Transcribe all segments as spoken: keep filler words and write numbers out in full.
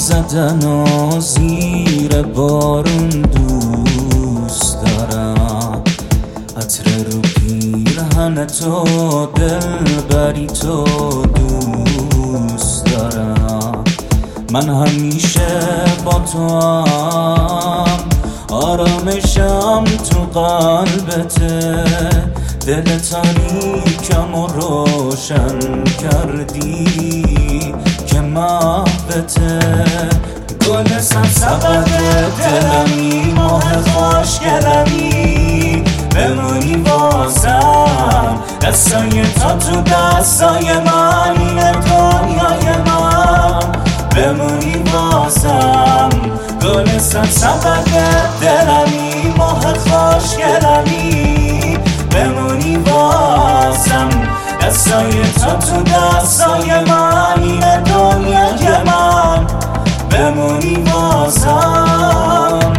زدن و زیر بارون دوست دارم، عطر رو پیرهن تو، دلبری تو دوست دارم. من همیشه با تو هم، آرامشم تو قلبته، دل تاریکم و روشن کردی که محبته. گل سبزه دلمی، ماه خوشگلمی، بمونی واسم، دستای تا تو دستای من، این دنیای من، بمونی واسم. گل سبزه دلمی، ماه خوشگلمی، بمونی واسم، دستای تا تو دستای من، این دنیای من، بمونی واسم.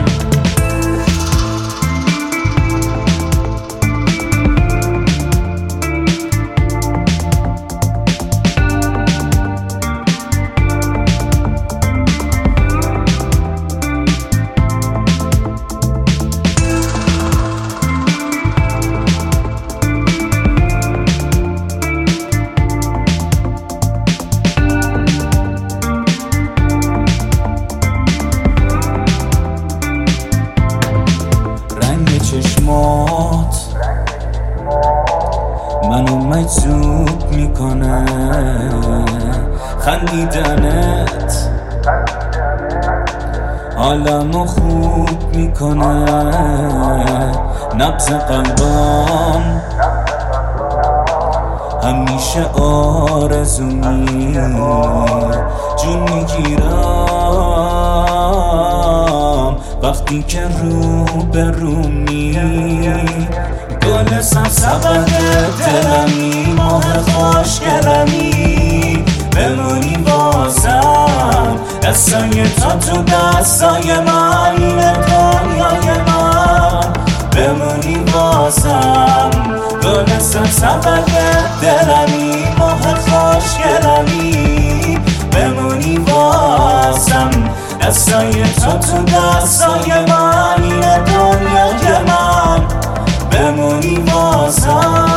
چشمات منو مجذوب میکنه، خندیدنت حالمو خوب میکنه، نبض قلبم همیشه آرزومی، جون میگیرم وقتی که رو به رومی. گل سبزه دلمی، ماه خوشگلمی، بمونی واسم، دستای تا تو دستای من، این دنیای من، بمونی واسم. گل سبزه دلمی، ماه خوشگلمی، بمونی واسم، دستای تو تو دستای من، این دنیای من، بمونی واسم.